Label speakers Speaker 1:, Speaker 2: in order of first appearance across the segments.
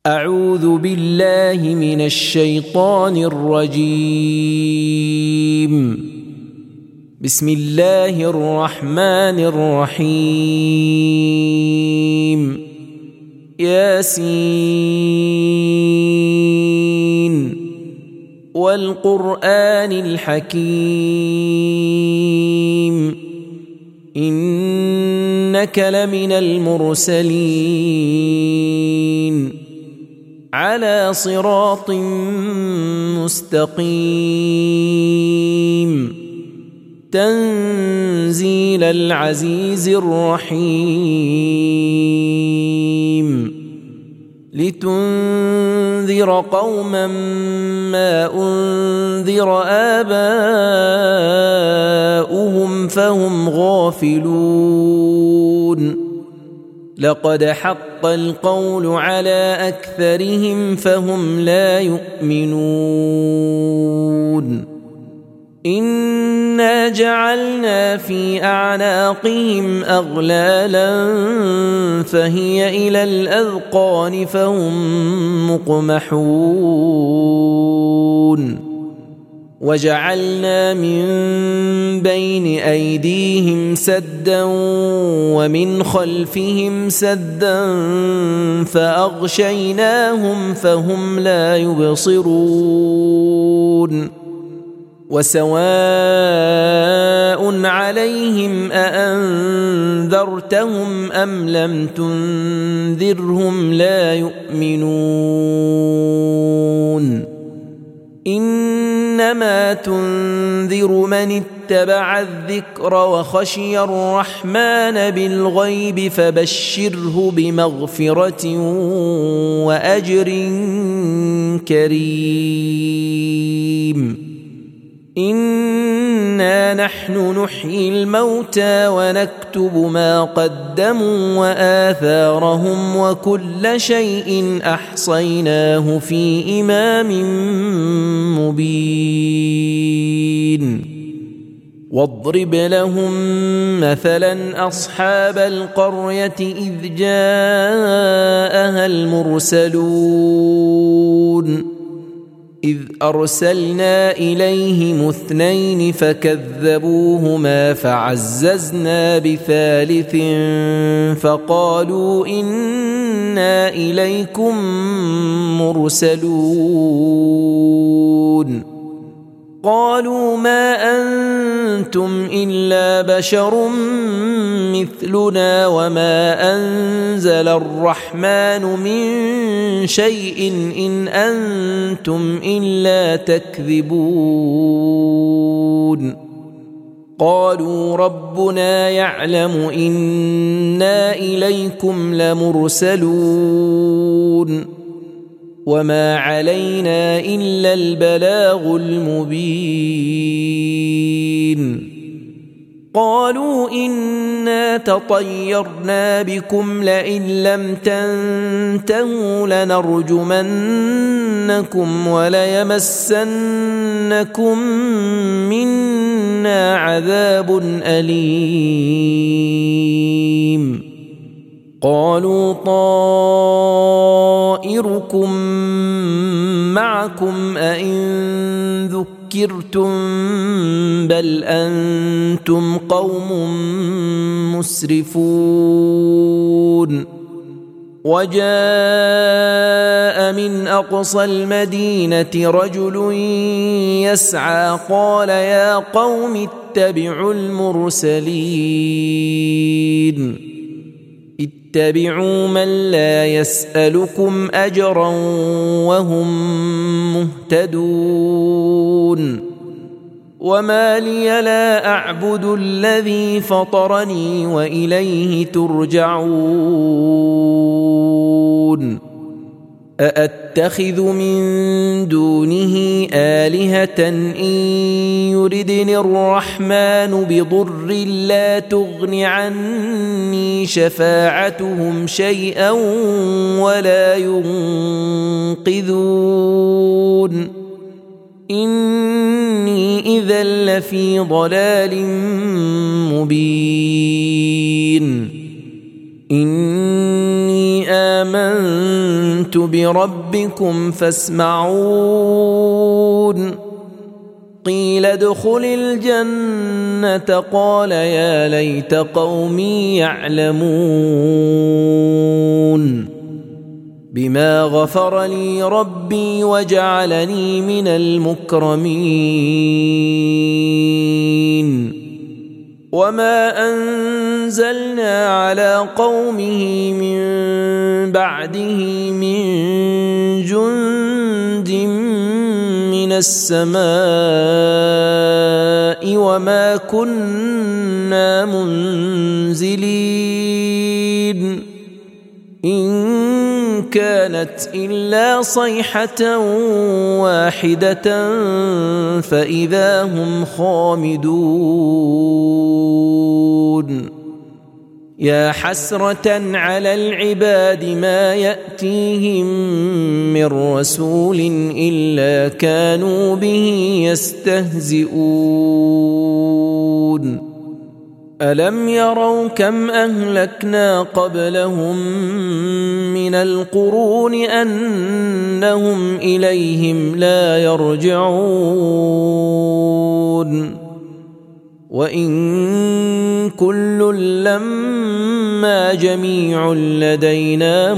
Speaker 1: أعوذ بالله من الشيطان الرجيم. بسم الله الرحمن الرحيم. ياسين والقرآن الحكيم إنك لمن المرسلين على صراط مستقيم تنزيل العزيز الرحيم لتنذر قوما ما أنذر آباؤهم فهم غافلون لقد حق القول على أكثرهم فهم لا يؤمنون إنا جعلنا في أعناقهم أغلالا فهي إلى الأذقان فهم مقمحون وجعلنا من بين أيديهم سدا ومن خلفهم سدا فأغشيناهم فهم لا يبصرون وسواء عليهم أأنذرتهم أم لم تنذرهم لا يؤمنون إنما تنذر من اتبع الذكر وخشي الرحمن بالغيب فبشره بمغفرة وأجر كريم إنا نحن نحيي الموتى ونكتب ما قدموا وآثارهم وكل شيء أحصيناه في إمام مبين واضرب لهم مثلا أصحاب القرية إذ جاءها المرسلون إذ أرسلنا إليهم 2 فكذبوهما فعززنا بثالث فقالوا إنا إليكم مرسلون قالوا ما أنتم إلا بشر مثلنا وما أنزل الرحمن من شيء إن أنتم إلا تكذبون قالوا ربنا يعلم إنا إليكم لمرسلون وما علينا إلا البلاغ المبين قالوا إنا تطيرنا بكم لئن لم تنتهوا لنرجمنكم وليمسنكم منا عذاب أليم قالوا طائركم معكم أئن ذكرتم بل أنتم قوم مسرفون وجاء من أقصى المدينة رجل يسعى قال يا قوم اتبعوا المرسلين اتبعوا من لا يسألكم أجرا وهم مهتدون وما لي لا أعبد الذي فطرني وإليه ترجعون أأتخذ من دونه آلهة إن يردني الرحمن بضر لا تغن عني شفاعتهم شيئا ولا ينقذون إني إذا لفي ضلال مبين إني آمنت آمنت بربكم فاسمعون قيل ادخل الجنة قال يا ليت قومي يعلمون بما غفر لي ربي وجعلني من المكرمين وما أنزلنا على قومه من بعده من جند من السماء وما كنا منزلين إن كانت إلا صيحة واحدة فإذا هم خامدون يا حسرة على العباد ما يأتيهم من رسول إلا كانوا به يستهزئون ألم يروا كم أهلكنا قبلهم من القرون أنهم إليهم لا يرجعون وإن كل لما جميع لدينا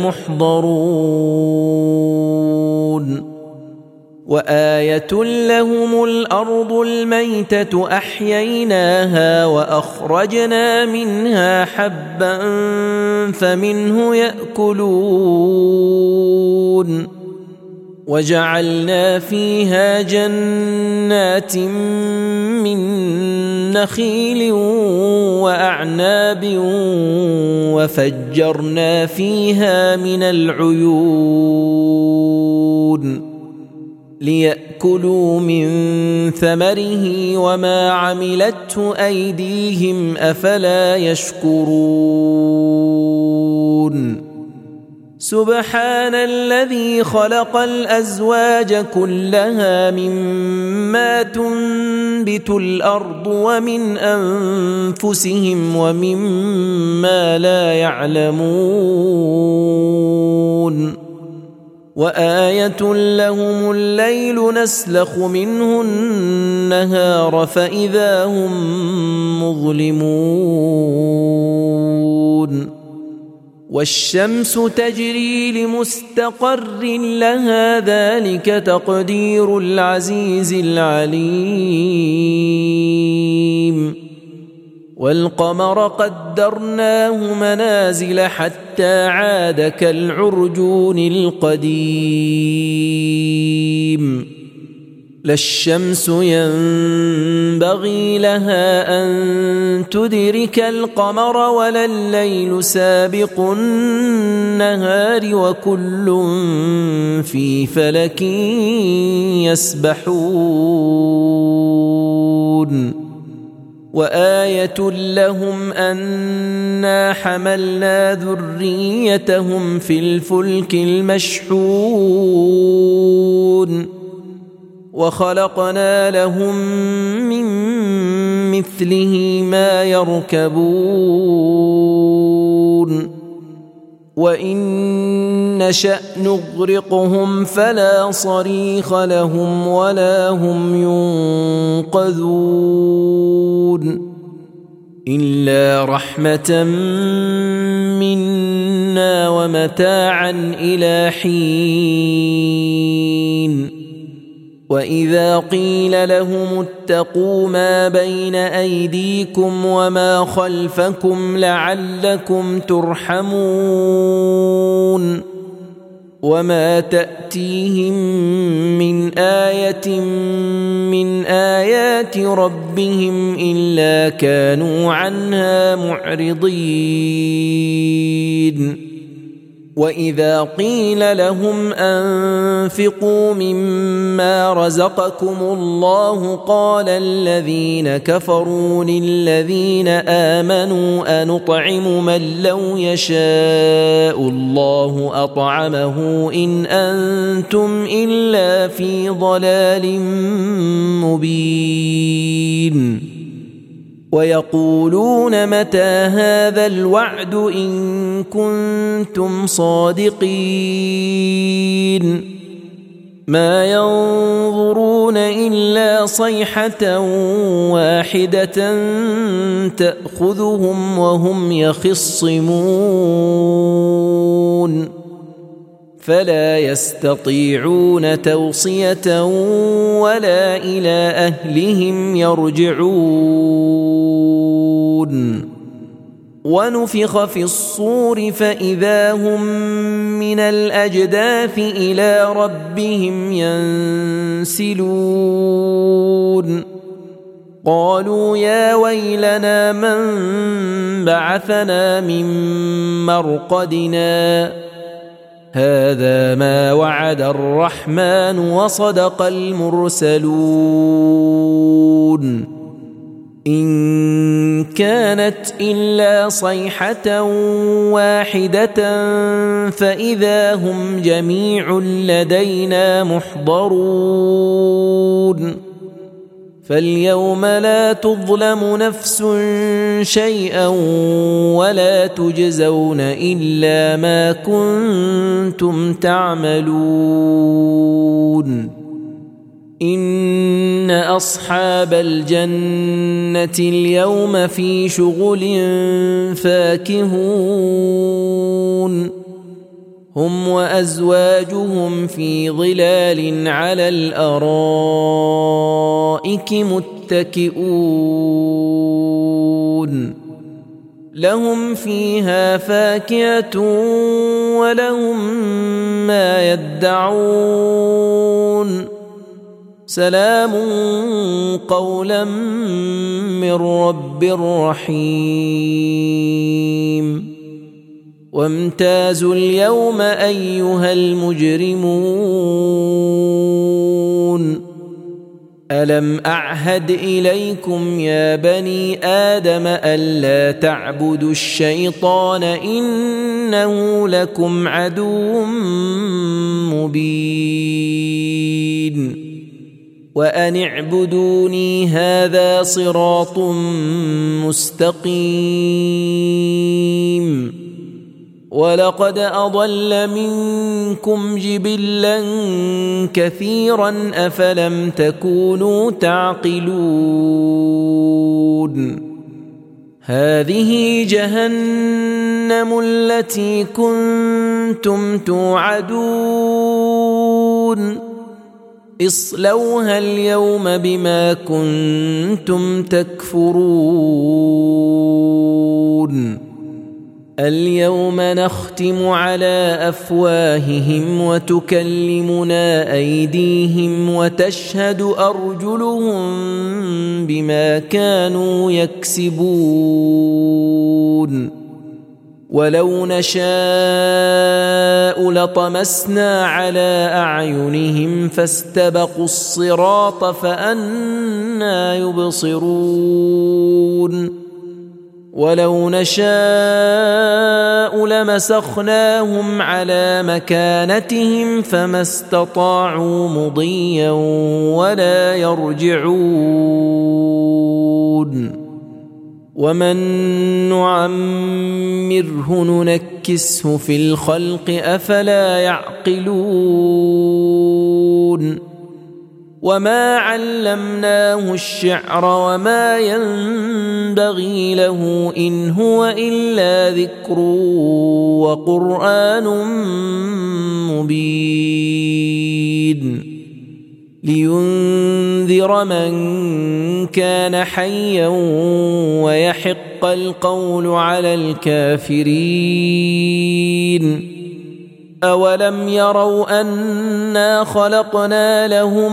Speaker 1: محضرون وآية لهم الأرض الميتة أحييناها وأخرجنا منها حبا فمنه يأكلون وجعلنا فيها جنات من نخيل وأعناب وفجرنا فيها من العيون ليأكلوا من ثمره وما عملته أيديهم أفلا يشكرون سبحان الذي خلق الأزواج كلها مما تنبت الأرض ومن أنفسهم ومما لا يعلمون وآية لهم الليل نسلخ منه النهار فإذا هم مظلمون والشمس تجري لمستقر لها ذلك تقدير العزيز العليم والقمر قدرناه منازل حتى عاد كالعرجون القديم لا الشمس ينبغي لها أن تدرك القمر ولا الليل سابق النهار وكل في فلك يسبحون وآية لهم أنا حملنا ذريتهم في الفلك المشحون وخلقنا لهم من مثله ما يركبون وإن نشأ نغرقهم فلا صريخ لهم ولا هم ينقذون إلا رحمة منا ومتاعا إلى حين وإذا قيل لهم اتقوا ما بين أيديكم وما خلفكم لعلكم ترحمون وما تأتيهم من آية من آيات ربهم إلا كانوا عنها معرضين وإذا قيل لهم أنفقوا مما رزقكم الله قال الذين كفروا للذين آمنوا أنطعم من لو يشاء الله أطعمه إن أنتم إلا في ضلال مبين ويقولون متى هذا الوعد إن كنتم صادقين ما ينظرون إلا صيحة واحدة تأخذهم وهم يخصمون فلا يستطيعون توصية ولا إلى أهلهم يرجعون ونفخ في الصور فإذا هم من الأجداث إلى ربهم ينسلون قالوا يا ويلنا من بعثنا من مرقدنا هذا ما وعد الرحمن وصدق المرسلون إن كانت إلا صيحة واحدة فإذا هم جميع لدينا محضرون فاليوم لا تظلم نفس شيئا ولا تجزون إلا ما كنتم تعملون إن أصحاب الجنة اليوم في شغل فاكهون هم وأزواجهم في ظلال على الأرائك متكئون لهم فيها فاكهة ولهم ما يدعون سلام قولا من رب رحيم وامتازوا اليوم أيها المجرمون ألم أعهد إليكم يا بني آدم ألا تعبدوا الشيطان إنه لكم عدو مبين وأن اعبدوني هذا صراط مستقيم ولقد أضل منكم جبلا كثيرا أفلم تكونوا تعقلون هذه جهنم التي كنتم توعدون اصلوها اليوم بما كنتم تكفرون اليوم نختم على أفواههم وتكلمنا أيديهم وتشهد أرجلهم بما كانوا يكسبون ولو نشاء لطمسنا على أعينهم فاستبقوا الصراط فأنى يبصرون ولو نشاء لمسخناهم على مكانتهم فما استطاعوا مضيا ولا يرجعون ومن نعمره ننكسه في الخلق أفلا يعقلون وما علمناه الشعر وما ينبغي له إن هو إلا ذكر وقرآن مبين لينذر من كان حيا ويحق القول على الكافرين أولم يروا أنا خلقنا لهم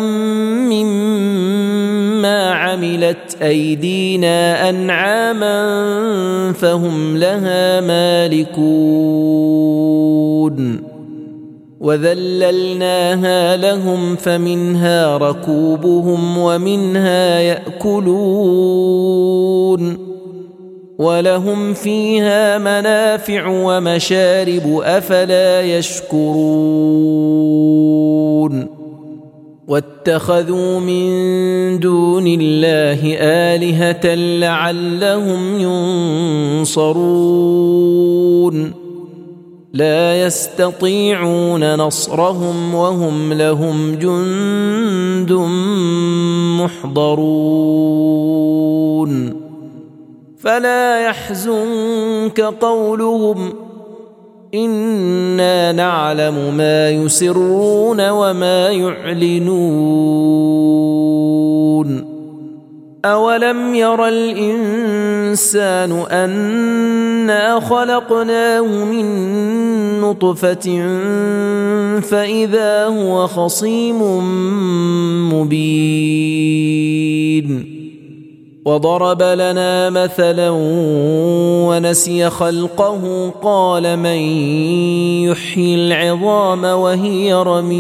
Speaker 1: مما عملت أيدينا أنعاما فهم لها مالكون وذللناها لهم فمنها ركوبهم ومنها يأكلون ولهم فيها منافع ومشارب أفلا يشكرون واتخذوا من دون الله آلهة لعلهم ينصرون لا يستطيعون نصرهم وهم لهم جند محضرون فلا يحزنك قولهم إنا نعلم ما يسرون وما يعلنون أولم ير الإنسان أنا خلقناه من نطفة فإذا هو خصيم مبين وضرب لنا مثلا ونسي خلقه قال من يحيي العظام وهي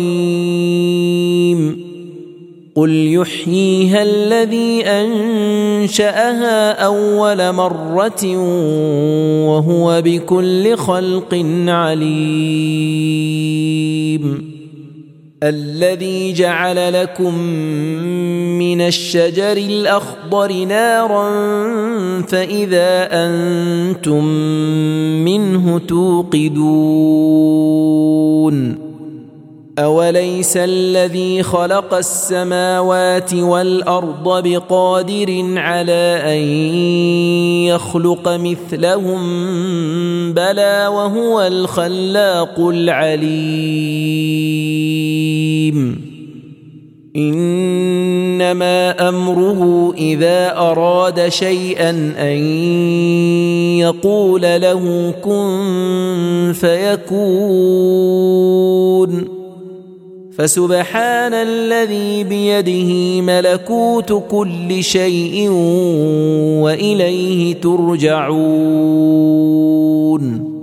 Speaker 1: رميم قل يحييها الذي أنشأها أول مرة وهو بكل خلق عليم الذي جعل لكم من الشجر الأخضر نارا فإذا أنتم منه توقدون أوليس الذي خلق السماوات والأرض بقادر على أن يخلق مثلهم بلى وهو الخلاق العليم إنما أمره إذا أراد شيئا أن يقول له كن فيكون فسبحان الذي بيده ملكوت كل شيء وإليه ترجعون